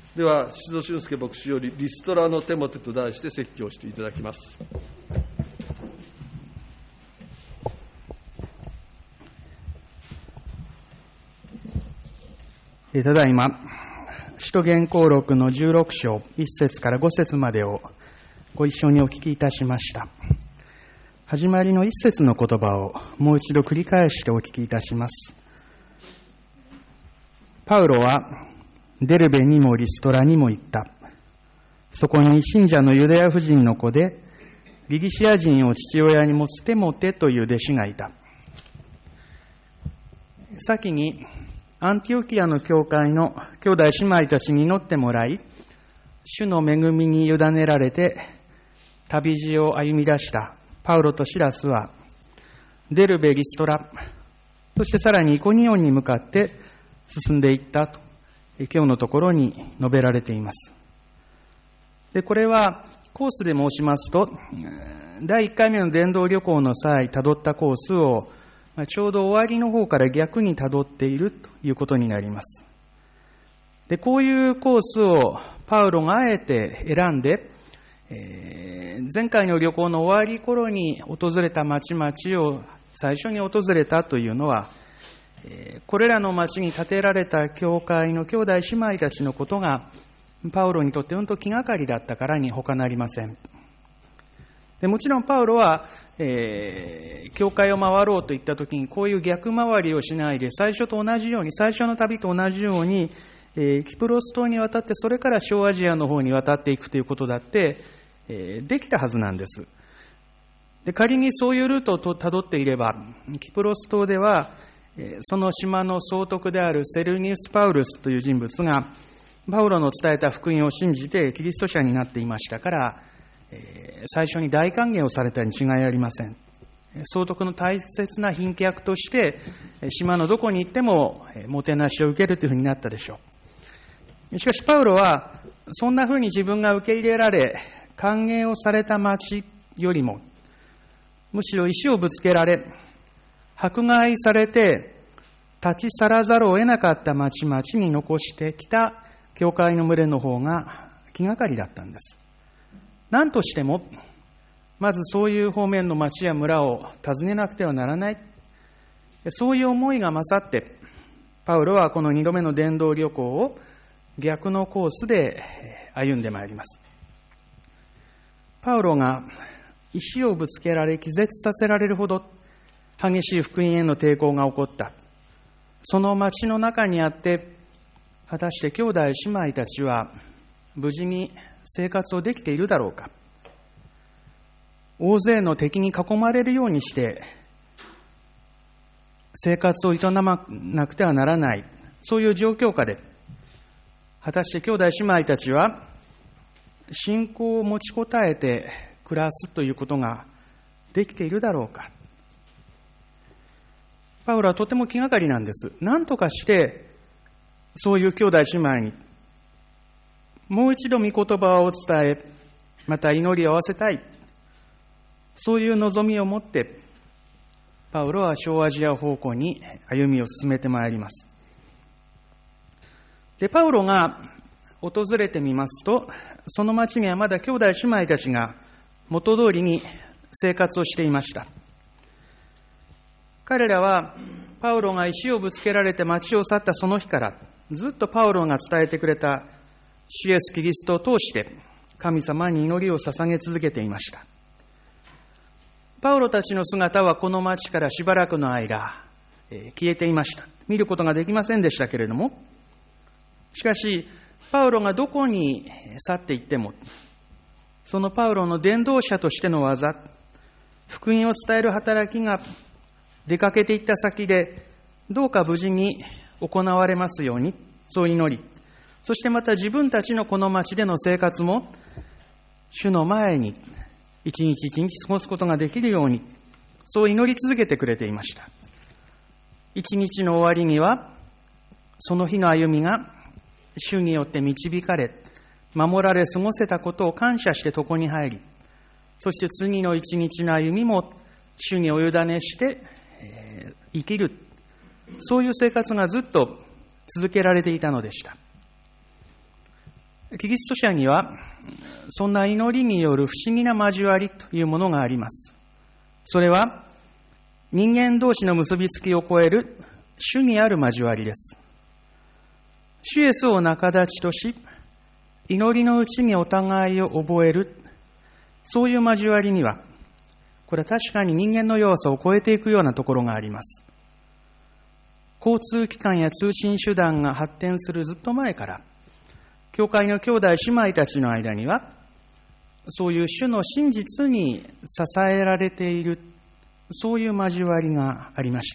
では、宍戸俊介牧師よりリストラのテモテと題して説教していただきます。 ただいま、使徒言行録の16章1節から5節までをご一緒にお聞きいたしました。始まりの1節の言葉をもう一度繰り返してお聞きいたします。パウロはデルベにもリストラにも行った。そこに信者のユダヤ婦人の子でギリシア人を父親に持つテモテという弟子がいた。先にアンティオキアの教会の兄弟姉妹たちに祈ってもらい、主の恵みに委ねられて旅路を歩み出したパウロとシラスは、デルベ、リストラ、そしてさらにイコニオンに向かって進んでいったと、今日のところに述べられています。で、これはコースで申しますと、第1回目の伝道旅行の際、たどったコースをちょうど終わりの方から逆にたどっているということになります。で、こういうコースをパウロがあえて選んで、前回の旅行の終わり頃に訪れた町々を最初に訪れたというのは、これらの町に建てられた教会の兄弟姉妹たちのことがパウロにとって気がかりだったからに他なりません。で、もちろんパウロは、教会を回ろうといったときにこういう逆回りをしないで、最初の旅と同じように、キプロス島に渡ってそれから小アジアの方に渡っていくということだって、できたはずなんです。で、仮にそういうルートをたどっていれば、キプロス島ではその島の総督であるセルニウス・パウルスという人物がパウロの伝えた福音を信じてキリスト者になっていましたから、最初に大歓迎をされたに違いありません。総督の大切な賓客として島のどこに行ってももてなしを受けるというふうになったでしょう。しかしパウロはそんなふうに自分が受け入れられ歓迎をされた町よりも、むしろ石をぶつけられ迫害されて立ち去らざるを得なかった町々に残してきた教会の群れの方が気がかりだったんです。何としてもまずそういう方面の町や村を訪ねなくてはならない、そういう思いが勝ってパウロはこの2度目の伝道旅行を逆のコースで歩んでまいります。パウロが石をぶつけられ気絶させられるほど激しい福音への抵抗が起こった。その町の中にあって、果たして兄弟姉妹たちは無事に生活をできているだろうか。大勢の敵に囲まれるようにして生活を営まなくてはならない、そういう状況下で、果たして兄弟姉妹たちは信仰を持ちこたえて暮らすということができているだろうか。パウロはとても気がかりなんです。何とかしてそういう兄弟姉妹にもう一度御言葉を伝え、また祈りを合わせたい、そういう望みを持ってパウロは小アジア方向に歩みを進めてまいります。で、パウロが訪れてみますと、その町にはまだ兄弟姉妹たちが元通りに生活をしていました。彼らはパウロが石をぶつけられて町を去ったその日からずっとパウロが伝えてくれた主イエスキリストを通して神様に祈りを捧げ続けていました。パウロたちの姿はこの町からしばらくの間消えていました。見ることができませんでしたけれども、しかしパウロがどこに去っていっても、そのパウロの伝道者としての技、福音を伝える働きが出かけていった先でどうか無事に行われますように、そう祈り、そしてまた自分たちのこの町での生活も主の前に一日一日過ごすことができるように、そう祈り続けてくれていました。一日の終わりにはその日の歩みが主によって導かれ、守られ過ごせたことを感謝して床に入り、そして次の一日の歩みも主にお委ねして生きる、そういう生活がずっと続けられていたのでした。 キリスト者には、そんな祈りによる不思議な交わりというものがあります。それは、人間同士の結びつきを超える主にある交わりです。主イエスを仲立ちとし、祈りのうちにお互いを覚える、そういう交わりには、これは確かに人間の弱さを超えていくようなところがあります。交通機関や通信手段が発展するずっと前から、教会の兄弟姉妹たちの間には、そういう主の真実に支えられている、そういう交わりがありました。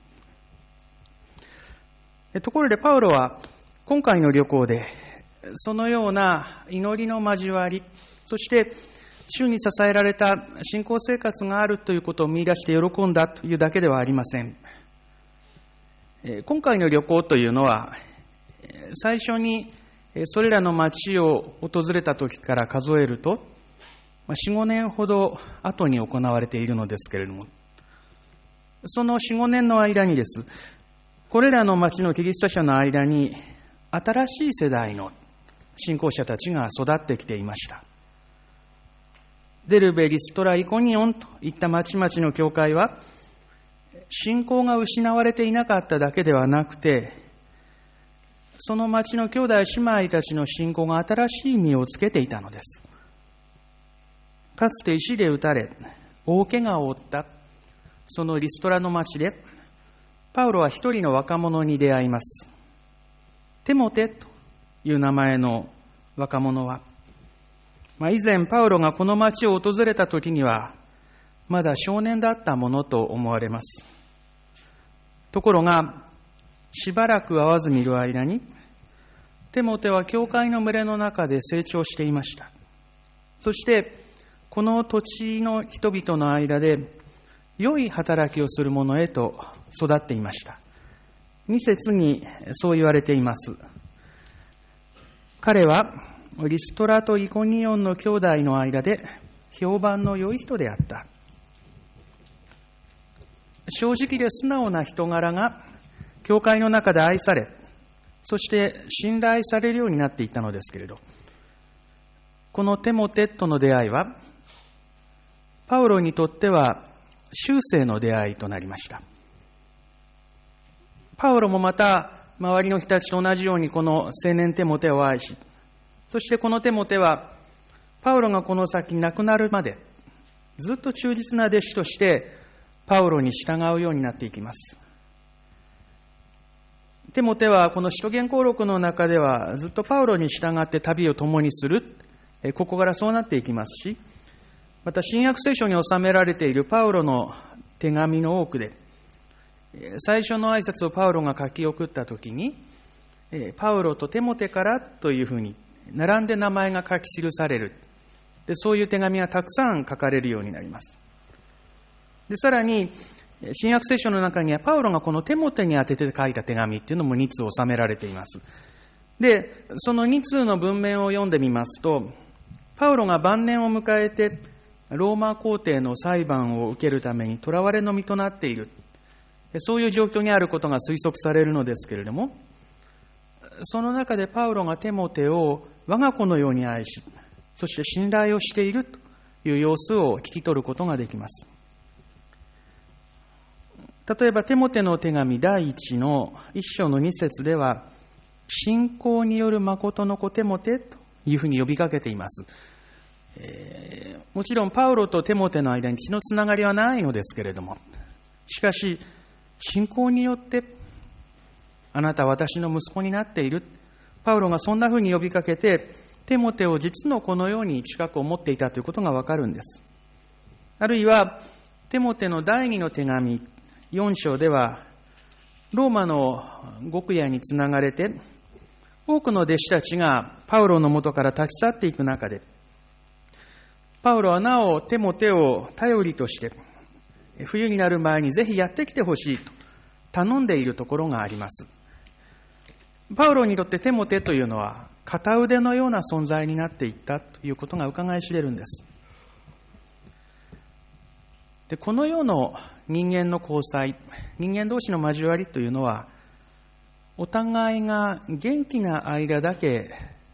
ところでパウロは今回の旅行で、そのような祈りの交わり、そして主に支えられた信仰生活があるということを見出して喜んだというだけではありません。今回の旅行というのは、最初にそれらの町を訪れた時から数えると、4、5年ほど後に行われているのですけれども、その4、5年の間にです、これらの町のキリスト者の間に、新しい世代の信仰者たちが育ってきていました。デルベ、リストラ、イコニオンといった町々の教会は、信仰が失われていなかっただけではなくて、その町の兄弟姉妹たちの信仰が新しい実をつけていたのです。かつて石で打たれ、大怪我を負ったそのリストラの町で、パウロは一人の若者に出会います。テモテという名前の若者は、以前パウロがこの町を訪れた時には、まだ少年だったものと思われます。ところが、しばらく会わずにいる間に、テモテは教会の群れの中で成長していました。そして、この土地の人々の間で、良い働きをする者へと育っていました。2節にそう言われています。彼は、リストラとイコニオンの兄弟の間で、評判の良い人であった。正直で素直な人柄が、教会の中で愛され、そして信頼されるようになっていったのですけれど、このテモテとの出会いは、パウロにとっては終生の出会いとなりました。パウロもまた周りの人たちと同じようにこの青年テモテを愛し、そしてこのテモテはパウロがこの先亡くなるまでずっと忠実な弟子としてパウロに従うようになっていきます。テモテはこの使徒言行録の中ではずっとパウロに従って旅を共にする、ここからそうなっていきますし、また新約聖書に収められているパウロの手紙の多くで、最初の挨拶をパウロが書き送ったときに、パウロとテモテからというふうに並んで名前が書き記される。で、そういう手紙がたくさん書かれるようになります。で、さらに新約聖書の中にはパウロがこのテモテに宛てて書いた手紙っていうのも2通収められています。で、その2通の文面を読んでみますと、パウロが晩年を迎えてローマ皇帝の裁判を受けるために囚われの身となっている、そういう状況にあることが推測されるのですけれども、その中でパウロがテモテを我が子のように愛し、そして信頼をしているという様子を聞き取ることができます。例えばテモテの手紙第1の1章の2節では、信仰による誠の子テモテというふうに呼びかけています。もちろんパウロとテモテの間に血のつながりはないのですけれども、しかし信仰によってあなたは私の息子になっている、パウロがそんなふうに呼びかけてテモテを実の子のように近く思っていたということがわかるんです。あるいはテモテの第2の手紙4章では、ローマの獄屋につながれて多くの弟子たちがパウロの元から立ち去っていく中で、パウロはなおテモテを頼りとして冬になる前にぜひやってきてほしいと頼んでいるところがあります。パウロにとってテモテというのは片腕のような存在になっていったということが伺い知れるんです。で、この世の人間の交際、人間同士の交わりというのは、お互いが元気な間だけ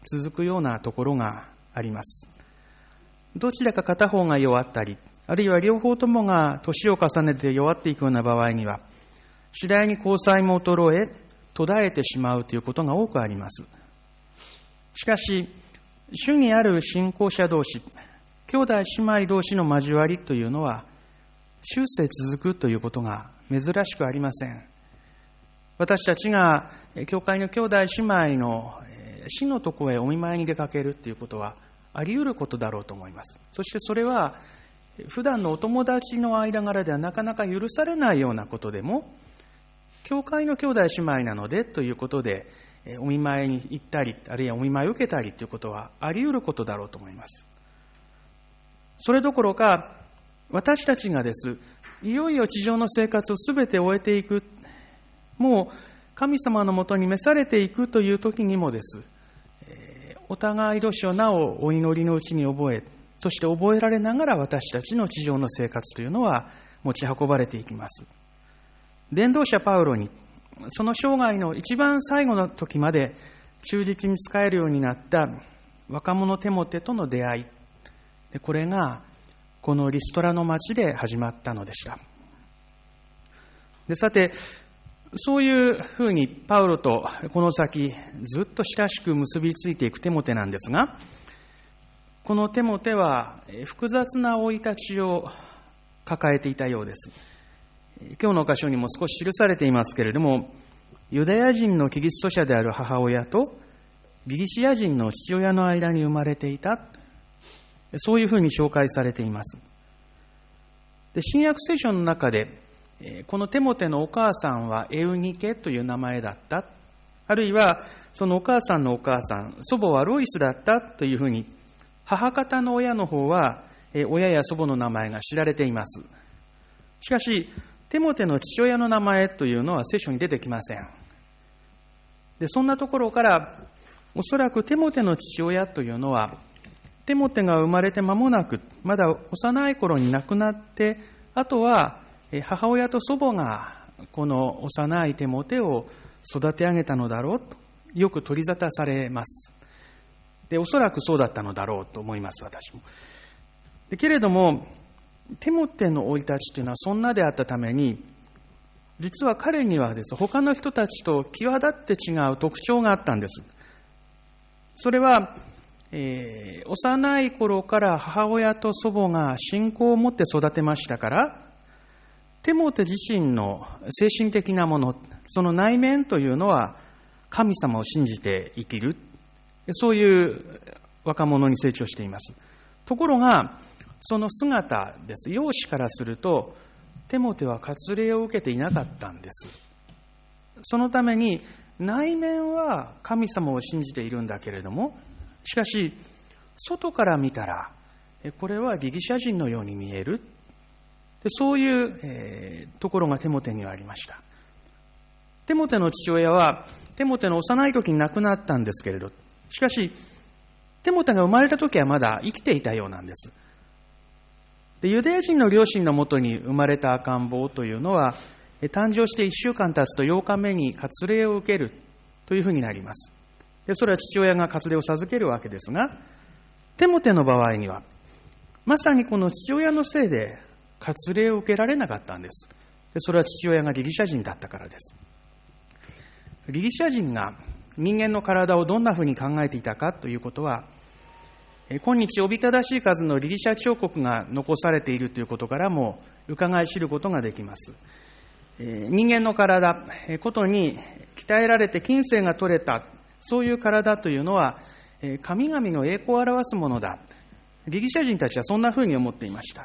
続くようなところがあります。どちらか片方が弱ったり、あるいは両方ともが年を重ねて弱っていくような場合には、次第に交際も衰え、途絶えてしまうということが多くあります。しかし、主にある信仰者同士、兄弟姉妹同士の交わりというのは、終生続くということが珍しくありません。私たちが教会の兄弟姉妹の死のところへお見舞いに出かけるということはあり得ることだろうと思います。そしてそれは普段のお友達の間柄ではなかなか許されないようなことでも、教会の兄弟姉妹なのでということでお見舞いに行ったり、あるいはお見舞いを受けたりということはあり得ることだろうと思います。それどころか、私たちがです、いよいよ地上の生活をすべて終えていく、もう神様のもとに召されていくという時にもです、お互い同士をなおお祈りのうちに覚え、そして覚えられながら私たちの地上の生活というのは持ち運ばれていきます。伝道者パウロに、その生涯の一番最後の時まで忠実に仕えるようになった若者テモテとの出会い、これがこのリストラの町で始まったのでした。で、さて、そういうふうにパウロとこの先ずっと親しく結びついていくテモテなんですが、このテモテは複雑な生い立ちを抱えていたようです。今日の箇所にも少し記されていますけれども、ユダヤ人のキリスト者である母親とギリシア人の父親の間に生まれていた、そういうふうに紹介されています。で、新約聖書の中でこのテモテのお母さんはエウニケという名前だった、あるいはそのお母さんのお母さん、祖母はロイスだったというふうに、母方の親の方は親や祖母の名前が知られています。しかしテモテの父親の名前というのは聖書に出てきません。で、そんなところからおそらくテモテの父親というのは、テモテが生まれて間もなく、まだ幼い頃に亡くなって、あとは母親と祖母がこの幼いテモテを育て上げたのだろうとよく取り沙汰されます。で、おそらくそうだったのだろうと思います、私も。けれどもテモテの生い立ちというのはそんなであったために、実は彼にはです、他の人たちと際立って違う特徴があったんです。それは、幼い頃から母親と祖母が信仰を持って育てましたから、テモテ自身の精神的なもの、その内面というのは神様を信じて生きる、そういう若者に成長しています。ところがその姿です。容姿からするとテモテは割礼を受けていなかったんです。そのために内面は神様を信じているんだけれども、しかし外から見たらこれはギリシャ人のように見える、そういうところがテモテにはありました。テモテの父親はテモテの幼い時に亡くなったんですけれど、しかしテモテが生まれた時はまだ生きていたようなんです。で、ユダヤ人の両親のもとに生まれた赤ん坊というのは、誕生して1週間経つと8日目に割礼を受けるというふうになります。で、それは父親が割礼を授けるわけですが、テモテの場合にはまさにこの父親のせいで割礼を受けられなかったんです。で、それは父親がギリシャ人だったからです。ギリシャ人が人間の体をどんなふうに考えていたかということは、今日おびただしい数のギリシャ彫刻が残されているということからも伺い知ることができます。人間の体、ことに鍛えられて筋性が取れた、そういう体というのは神々の栄光を表すものだ。ギリシャ人たちはそんなふうに思っていました。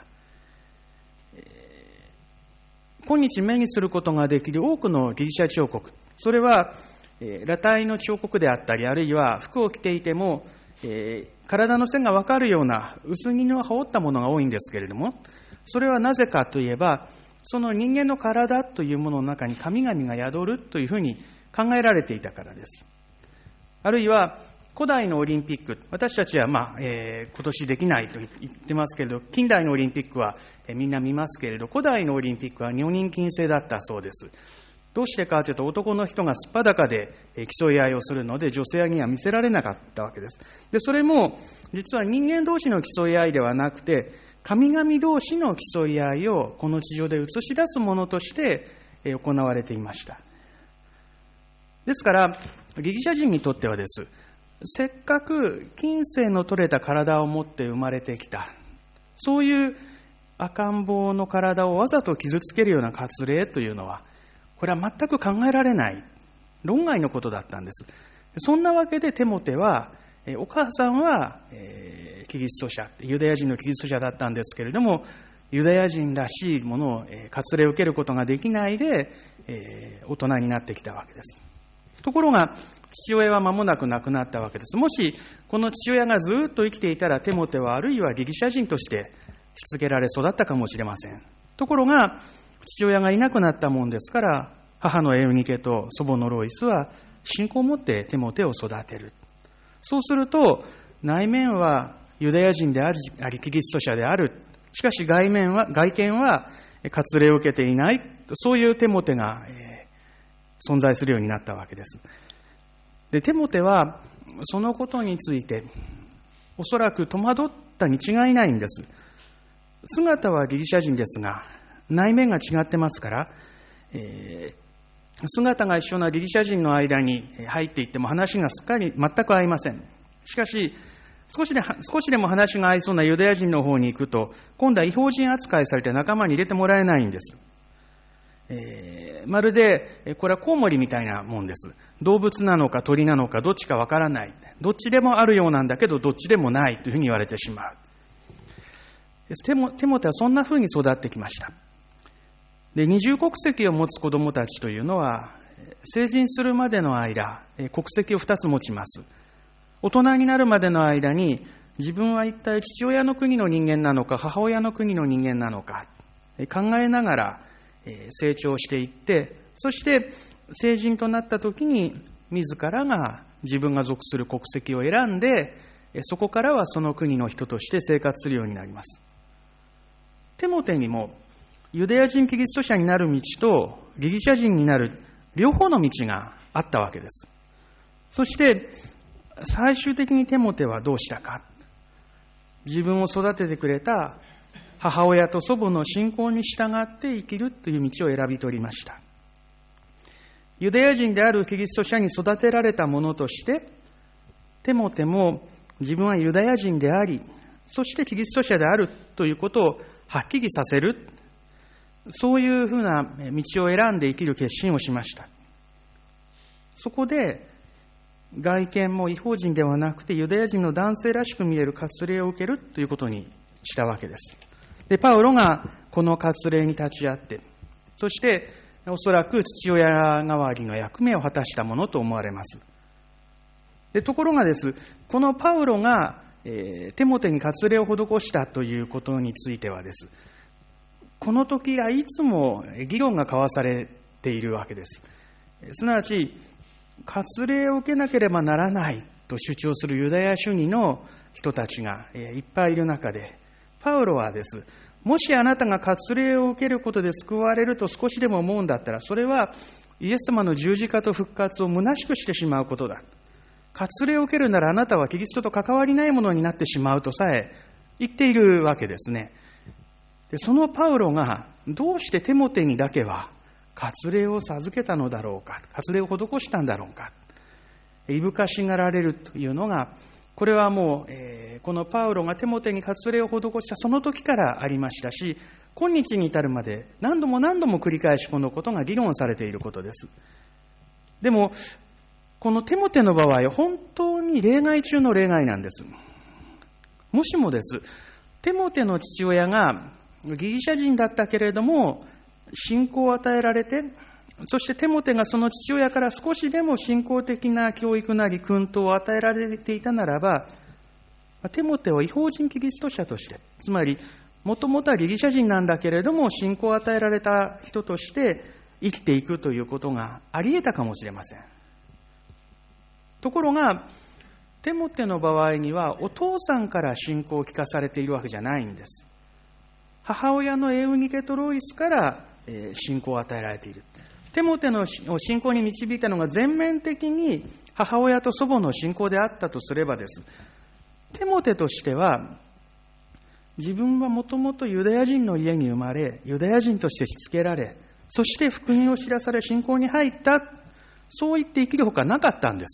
今日目にすることができる多くのギリシャ彫刻、それは裸体の彫刻であったり、あるいは服を着ていても体の線が分かるような薄着の羽織ったものが多いんですけれども、それはなぜかといえば、その人間の体というものの中に神々が宿るというふうに考えられていたからです。あるいは古代のオリンピック、私たちは今年できないと言ってますけれど、近代のオリンピックはみんな見ますけれど、古代のオリンピックは女人禁制だったそうです。 どうしてかというと、男の人がすっぱだかで競い合いをするので、女性には見せられなかったわけです。で、それも実は人間同士の競い合いではなくて、神々同士の競い合いをこの地上で映し出すものとして行われていました。ですから、ギリシャ人にとってはです、せっかく金星の取れた体を持って生まれてきた、そういう赤ん坊の体をわざと傷つけるような割礼というのは、これは全く考えられない論外のことだったんです。そんなわけでテモテは、お母さんはキリスト者、ユダヤ人のキリスト者だったんですけれども、ユダヤ人らしいものを割礼を受けることができないで大人になってきたわけです。ところが父親は間もなく亡くなったわけです。もしこの父親がずっと生きていたら、テモテはあるいはギリシャ人としてしつけられ育ったかもしれません。ところが父親がいなくなったもんですから、母のエウニケと祖母のロイスは信仰を持ってテモテを育てる。そうすると、内面はユダヤ人でありキリスト者である。しかし外見は割礼を受けていない。そういうテモテが存在するようになったわけです。で、テモテはそのことについておそらく戸惑ったに違いないんです。姿はギリシャ人ですが、内面が違ってますから、姿が一緒なギリシャ人の間に入っていっても話が全く合いません。しかし、少しでも話が合いそうなユダヤ人の方に行くと、今度は異邦人扱いされて仲間に入れてもらえないんです。まるで、これはコウモリみたいなもんです。動物なのか鳥なのかどっちかわからない。どっちでもあるようなんだけど、どっちでもないというふうに言われてしまう。テモテはそんなふうに育ってきました。で、二重国籍を持つ子供たちというのは、成人するまでの間、国籍を2つ持ちます。大人になるまでの間に、自分は一体父親の国の人間なのか、母親の国の人間なのか、考えながら成長していって、そして成人となった時に、自らが自分が属する国籍を選んで、そこからはその国の人として生活するようになります。テモテにも、ユダヤ人キリスト者になる道とギリシャ人になる両方の道があったわけです。そして最終的にテモテはどうしたか。自分を育ててくれた母親と祖母の信仰に従って生きるという道を選び取りました。ユダヤ人であるキリスト者に育てられたものとして、テモテも自分はユダヤ人であり、そしてキリスト者であるということをはっきりさせる、そういうふうな道を選んで生きる決心をしました。そこで外見も異邦人ではなくてユダヤ人の男性らしく見える割礼を受けるということにしたわけです。で、パウロがこの割礼に立ち会って、そしておそらく父親代わりの役目を果たしたものと思われます。で、ところがです、このパウロがテモテに割礼を施したということについてはです、この時はいつも議論が交わされているわけです。すなわち、割礼を受けなければならないと主張するユダヤ主義の人たちがいっぱいいる中で、パウロはです、もしあなたが割礼を受けることで救われると少しでも思うんだったら、それはイエス様の十字架と復活を虚しくしてしまうことだ。割礼を受けるならあなたはキリストと関わりないものになってしまうとさえ言っているわけですね。で、そのパウロがどうしてテモテにだけは割礼を授けたのだろうか、割礼を施したんだろうか、いぶかしがられるというのが、これはもう、このパウロがテモテに割礼を施したその時からありましたし、今日に至るまで何度も繰り返しこのことが議論されていることです。でもこのテモテの場合、本当に例外中の例外なんです。もしもです、テモテの父親がギリシャ人だったけれども信仰を与えられて、そしてテモテがその父親から少しでも信仰的な教育なり訓導を与えられていたならば、テモテを異邦人キリスト者として、つまりもともとはギリシャ人なんだけれども信仰を与えられた人として生きていくということがあり得たかもしれません。ところがテモテの場合にはお父さんから信仰を聞かされているわけじゃないんです。母親のエウニケとロイスから信仰を与えられている。 テモテの信仰に導いたのが全面的に母親と祖母の信仰であったとすればです。テモテとしては、自分はもともとユダヤ人の家に生まれ、ユダヤ人としてしつけられ、そして福音を知らされ信仰に入った、そう言って生きるほかなかったんです。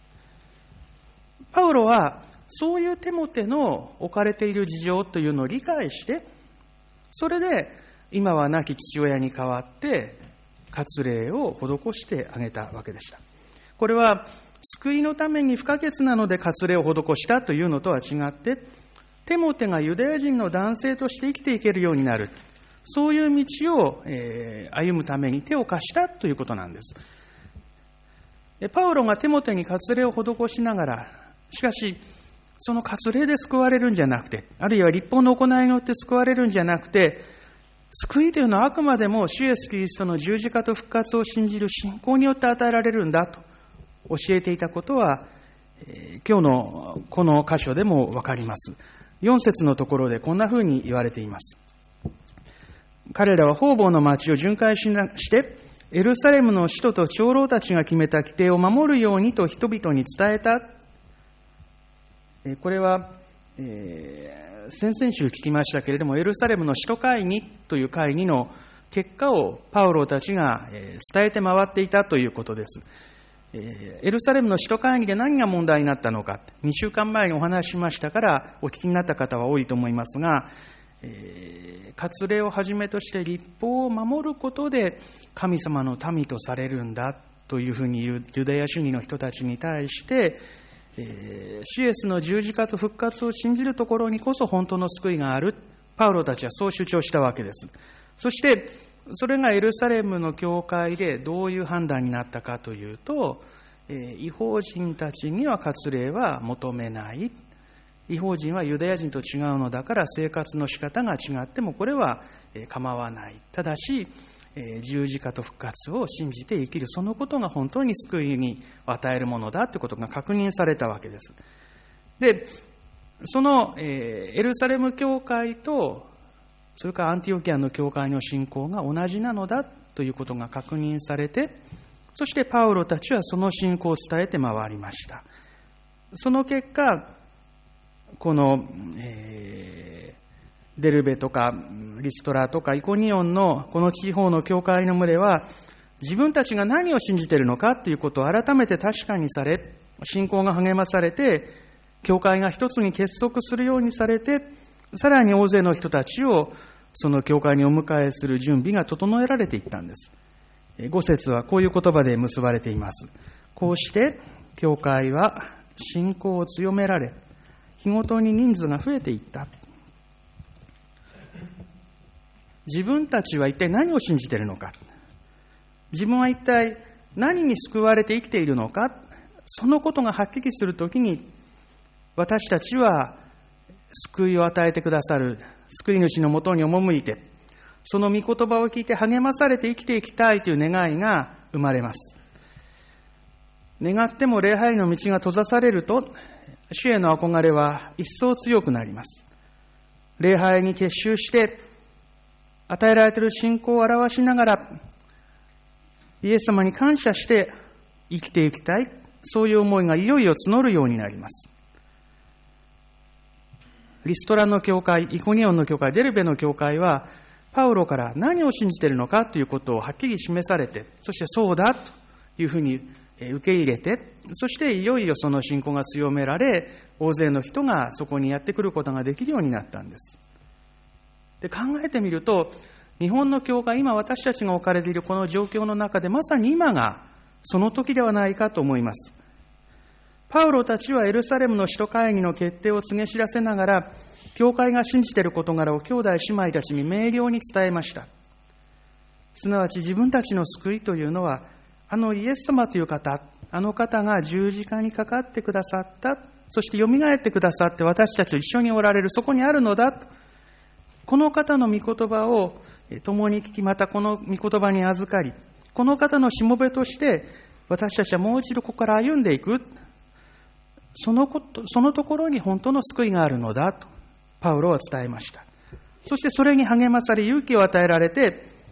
パウロはそういうテモテの置かれている事情というのを理解して、それで今は亡き父親に代わって割礼を施してあげたわけでした。これは救いのために不可欠なので割礼を施したというのとは違って、テモテがユダヤ人の男性として生きていけるようになる、そういう道を歩むために手を貸したということなんです。パウロがテモテに割礼を施しながら、しかしその割礼で救われるんじゃなくて、あるいは律法の行いによって救われるんじゃなくて、救いというのはあくまでも主イエスキリストの十字架と復活を信じる信仰によって与えられるんだと教えていたことは、今日のこの箇所でもわかります。4節のところでこんなふうに言われています。彼らは方々の町を巡回して、エルサレムの使徒と長老たちが決めた規定を守るようにと人々に伝えた。これは、先々週聞きましたけれども、エルサレムの使徒会議という会議の結果をパウロたちが伝えて回っていたということです。エルサレムの使徒会議で何が問題になったのか、2週間前にお話ししましたからお聞きになった方は多いと思いますが、割礼をはじめとして律法を守ることで神様の民とされるんだというふうに言うユダヤ主義の人たちに対して、主イエスの十字架と復活を信じるところにこそ本当の救いがある、パウロたちはそう主張したわけです。そしてそれがエルサレムの教会でどういう判断になったかというと、異邦人たちには割礼は求めない、異邦人はユダヤ人と違うのだから生活の仕方が違ってもこれは構わない、ただし十字架と復活を信じて生きる、そのことが本当に救いに与えるものだということが確認されたわけです。で、そのエルサレム教会とそれからアンティオキアの教会の信仰が同じなのだということが確認されて、そしてパウロたちはその信仰を伝えて回りました。その結果、この、デルベとかリストラとかイコニオンのこの地方の教会の群れは、自分たちが何を信じているのかということを改めて確かにされ、信仰が励まされて、教会が一つに結束するようにされて、さらに大勢の人たちをその教会にお迎えする準備が整えられていったんです。5節はこういう言葉で結ばれています。こうして教会は信仰を強められ、日ごとに人数が増えていった。自分たちは一体何を信じているのか、自分は一体何に救われて生きているのか、そのことがはっきりするときに、私たちは救いを与えてくださる救い主のもとに赴いて、その御言葉を聞いて励まされて生きていきたいという願いが生まれます。願っても礼拝の道が閉ざされると、主への憧れは一層強くなります。礼拝に結集して与えられている信仰を表しながら、イエス様に感謝して生きていきたい、そういう思いがいよいよ募るようになります。リストラの教会、イコニオンの教会、デルベの教会は、パウロから何を信じているのかということをはっきり示されて、そしてそうだというふうに受け入れて、そしていよいよその信仰が強められ、大勢の人がそこにやってくることができるようになったんです。で、考えてみると、日本の教会、今私たちが置かれているこの状況の中で、まさに今がその時ではないかと思います。パウロたちはエルサレムの使徒会議の決定を告げ知らせながら、教会が信じている事柄を兄弟姉妹たちに明瞭に伝えました。すなわち自分たちの救いというのは、あのイエス様という方、あの方が十字架にかかってくださった、そしてよみがえってくださって私たちと一緒におられる、そこにあるのだと。この方の御言葉を共に聞き、またこの御言葉に預かり、この方のしもべとして私たちはもう一度ここから歩んでいく。そのところに本当の救いがあるのだとパウロは伝えました。そしてそれに励まされ勇気を与えられて、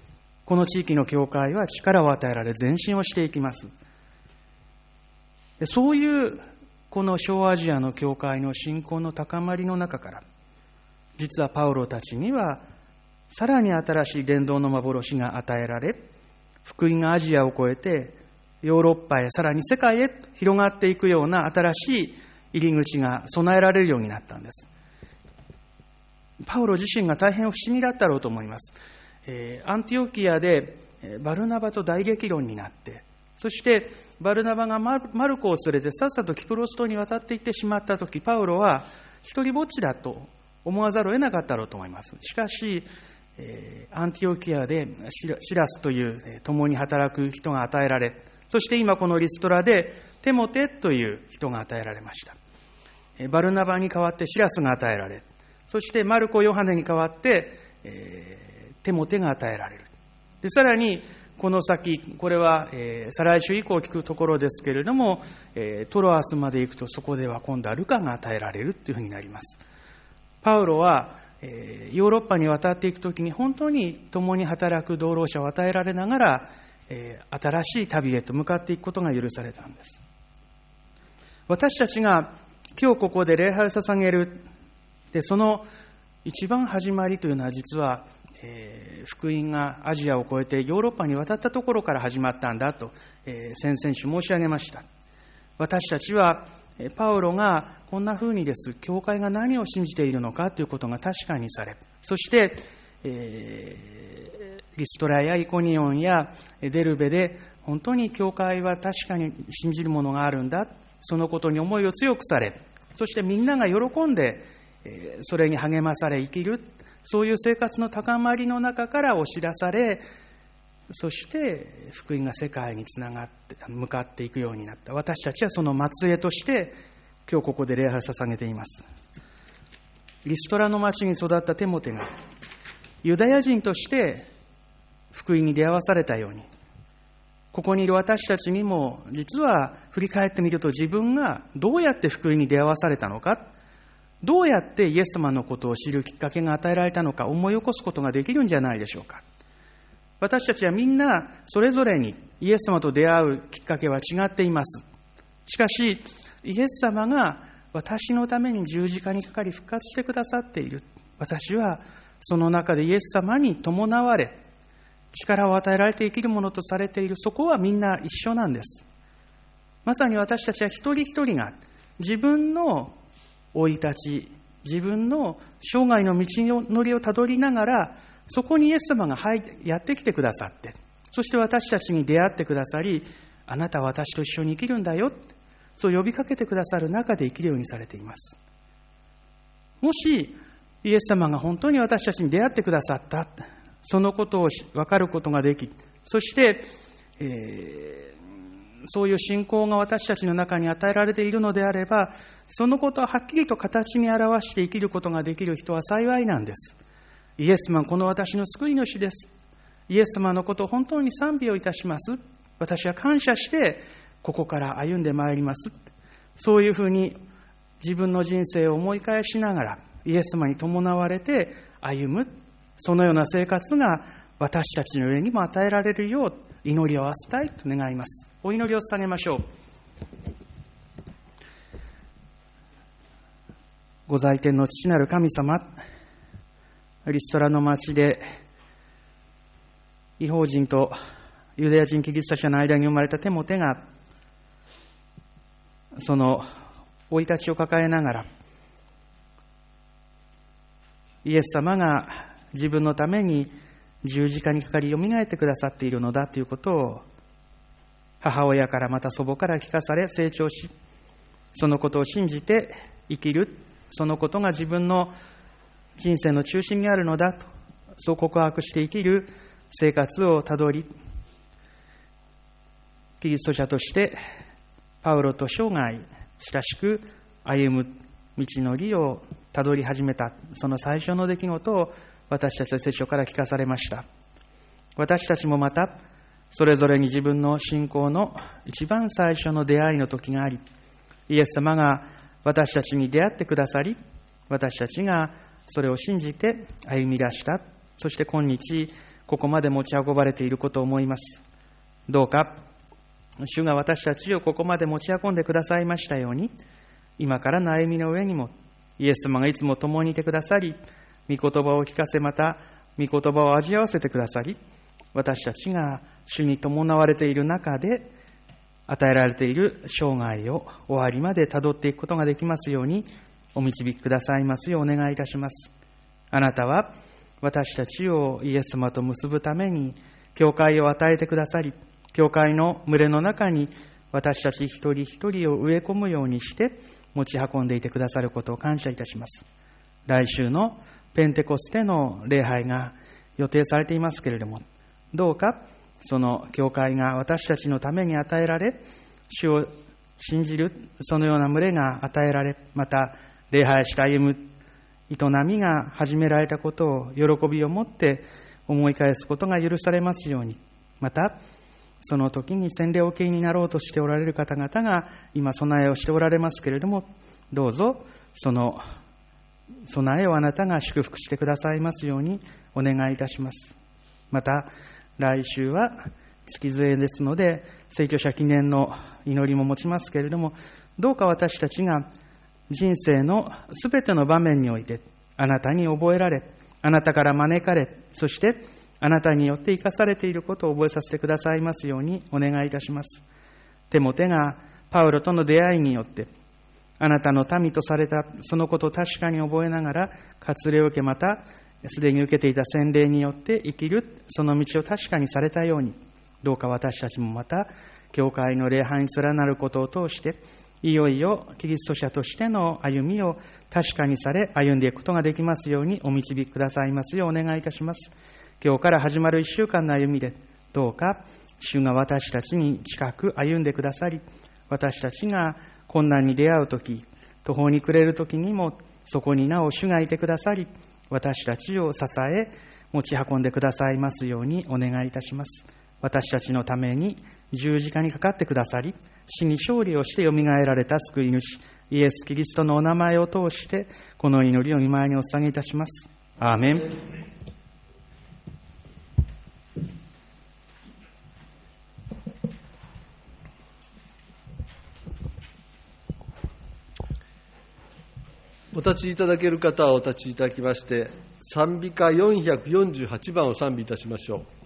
この地域の教会は力を与えられ前進をしていきます。でそういうこの小アジアの教会の信仰の高まりの中から、実はパウロたちにはさらに新しい伝道の幻が与えられ、福音がアジアを越えてヨーロッパへ、さらに世界へ広がっていくような新しい入り口が備えられるようになったんです。パウロ自身が大変不思議だったろうと思います。アンティオキアでバルナバと大激論になって、そしてバルナバがマルコを連れてさっさとキプロス島に渡っていってしまったとき、パウロは一人ぼっちだと思わざるを得なかったろうと思います。しかしアンティオキアでシラスという共に働く人が与えられ、そして今このリストラでテモテという人が与えられました。バルナバに代わってシラスが与えられ、そしてマルコ・ヨハネに代わってテモテが与えられる。でさらにこの先、これは再来週以降聞くところですけれども、トロアスまで行くとそこでは今度はルカが与えられるというふうになります。パウロはヨーロッパに渡っていくときに本当に共に働く同労者を与えられながら新しい旅へと向かっていくことが許されたんです。私たちが今日ここで礼拝を捧げる、でその一番始まりというのは実は福音がアジアを越えてヨーロッパに渡ったところから始まったんだと先々週申し上げました。私たちはパウロがこんな風にです、教会が何を信じているのかということが確かにされ、そしてリストラやイコニオンやデルベで本当に教会は確かに信じるものがあるんだ、そのことに思いを強くされ、そしてみんなが喜んでそれに励まされ生きる、そういう生活の高まりの中から押し出され、そして福音が世界につながって向かっていくようになった。私たちはその末裔として今日ここで礼拝を捧げています。リストラの町に育ったテモテがユダヤ人として福音に出会わされたように、ここにいる私たちにも実は振り返ってみると、自分がどうやって福音に出会わされたのか、どうやってイエス様のことを知るきっかけが与えられたのか思い起こすことができるんじゃないでしょうか。私たちはみんなそれぞれにイエス様と出会うきっかけは違っています。しかしイエス様が私のために十字架にかかり復活してくださっている。私はその中でイエス様に伴われ、力を与えられて生きるものとされている。そこはみんな一緒なんです。まさに私たちは一人一人が自分の生い立ち、自分の生涯の道のりをたどりながら、そこにイエス様がやってきてくださって、そして私たちに出会ってくださり、あなたは私と一緒に生きるんだよ、そう呼びかけてくださる中で生きるようにされています。もしイエス様が本当に私たちに出会ってくださった、そのことを分かることができ、そして、そういう信仰が私たちの中に与えられているのであれば、そのことをはっきりと形に表して生きることができる人は幸いなんです。イエス様はこの私の救い主です。イエス様のことを本当に賛美をいたします。私は感謝してここから歩んでまいります。そういうふうに自分の人生を思い返しながらイエス様に伴われて歩む、そのような生活が私たちの上にも与えられるよう祈りを合わせたいと願います。お祈りを捧げましょう。ご在天の父なる神様、リストラの町で異邦人とユダヤ人キリスト者の間に生まれたテモテが、その生い立ちを抱えながら、イエス様が自分のために十字架にかかりよみがえってくださっているのだということを母親からまた祖母から聞かされ成長し、そのことを信じて生きる、そのことが自分の人生の中心にあるのだと、そう告白して生きる生活をたどり、キリスト者としてパウロと生涯親しく歩む道のりをたどり始めた、その最初の出来事を私たちは聖書から聞かされました。私たちもまたそれぞれに自分の信仰の一番最初の出会いの時があり、イエス様が私たちに出会ってくださり、私たちがそれを信じて歩み出した。そして今日ここまで持ち運ばれていることを思います。どうか、主が私たちをここまで持ち運んでくださいましたように、今からの歩みの上にも、イエス様がいつも共にいてくださり、御言葉を聞かせ、また、御言葉を味わわせてくださり、私たちが主に伴われている中で、与えられている生涯を終わりまで辿っていくことができますように、お導きくださいますようお願いいたします。あなたは、私たちをイエス様と結ぶために、教会を与えてくださり、教会の群れの中に私たち一人一人を植え込むようにして持ち運んでいてくださることを感謝いたします。来週のペンテコステの礼拝が予定されていますけれども、どうかその教会が私たちのために与えられ、主を信じるそのような群れが与えられ、また礼拝して歩む営みが始められたことを喜びを持って思い返すことが許されますように、またその時に洗礼を受けになろうとしておられる方々が今備えをしておられますけれども、どうぞその備えをあなたが祝福してくださいますようにお願いいたします。また来週は月末ですので、聖居者記念の祈りも持ちますけれども、どうか私たちが人生のすべての場面においてあなたに覚えられ、あなたから招かれ、そしてあなたによって生かされていることを覚えさせてくださいますようにお願いいたします。テモテがパウロとの出会いによってあなたの民とされたそのことを確かに覚えながら割礼を受け、またすでに受けていた洗礼によって生きるその道を確かにされたように、どうか私たちもまた教会の礼拝に連なることを通していよいよキリスト者としての歩みを確かにされ歩んでいくことができますようにお導きくださいますようお願いいたします。今日から始まる1週間の歩みで、どうか主が私たちに近く歩んでくださり、私たちが困難に出会うとき、途方に暮れるときにもそこになお主がいてくださり、私たちを支え持ち運んでくださいますようにお願いいたします。私たちのために十字架にかかってくださり、死に勝利をしてよみがえられた救い主イエス・キリストのお名前を通してこの祈りを御前にお捧げいたします。アーメン。 お立ちいただける方はお立ちいただきまして、賛美歌448番を賛美いたしましょう。